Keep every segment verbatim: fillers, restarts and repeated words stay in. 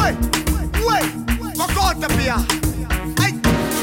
Wait, wait, makonta pia. Ay.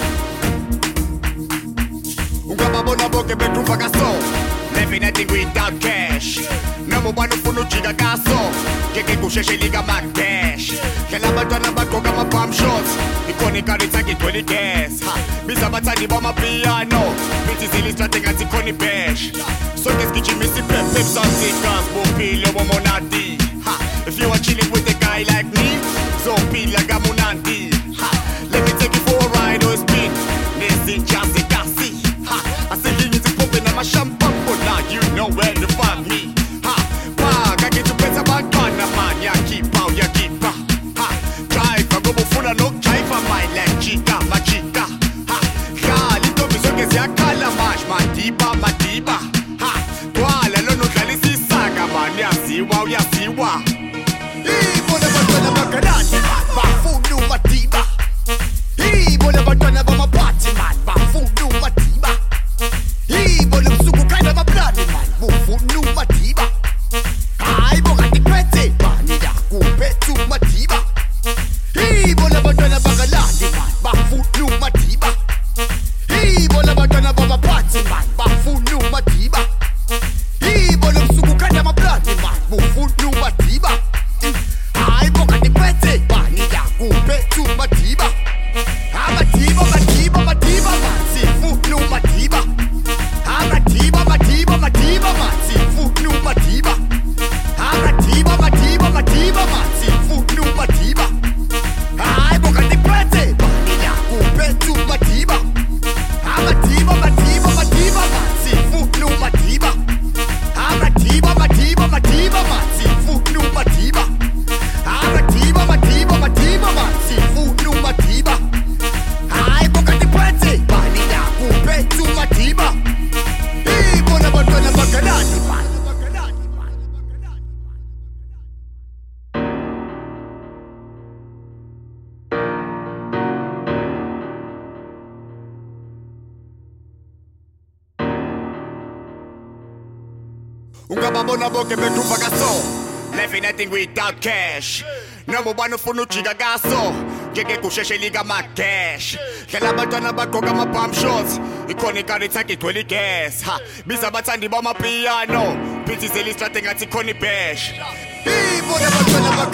Ungababona bonke bethuva kaso. Living nothing without cash. Noma ubani ufuna ujika kaso. Ngeke kusheshe lika ma-dash. Hlela abantwana bagqoka ama-bum shots. Ikhona ikarita ngigcwele gas. Biza abathandi bamapiano. Bithi zilistrate ngathi khona i-bash. Sonke sigijimisa i-pep sansikas. Bophile womonati. If you are chilling with a guy like me, zophila kamunandi. Let me take you for a ride or a spin. Nezinjazi kasi. I say you need to pop in my champagne, but now you know where to find me. Ha, pa, I get to better back on the man. Ya keep out, ya keep out. Ha, drive, I go full of no drive for my like chica, my chica. Ha, ya, little bit so get ya kala mash, my diva, my diva. Ha, twala lo no dali si saga man, ya siwa, ya siwa. Ibona batwana bakarati, bafunu matiba. Ibona batwana bamapati man, bafunu matiba. Ibona msuku kana mablani man, bafunu matiba. Aiboka tikwete, bani ya kupetu matiba. Ibona batwana bakalani man, bafunu matiba. Ibona batwana bamapati man, bafunu matiba. Ibona msuku kana mablani man, bafunu matiba. Ai boca de pete, banida cupe tu matiba. Amatiba, matiba, matiba, matifu no matiba. Amatiba, matiba, matiba, matifu no matiba. Amatiba, matiba, matiba, matifu no matiba. Ai boca de pete, banida cupe tu matiba. Amatiba, matiba, matiba, matifu no matiba. Amatiba, matiba, matiba, matifu no matiba. Amatiba, matiba, matiba, matifu no matiba. Ai boca de pete, banida cupe tu matiba. Ibona batwana bakalani man. Ungababona bonke bethuva kaso. Living nothing without cash. Noma ubani ufuna ujika kaso. Ngeke kusheshe lika ma-dash. Hlela abantwana bagqoka ama-bum shots. Ikhona ikarita ngigcwele gas. Biza abathandi bamapiano. Bithi zilistrate ngathi khona i-bash. Ibona abantwana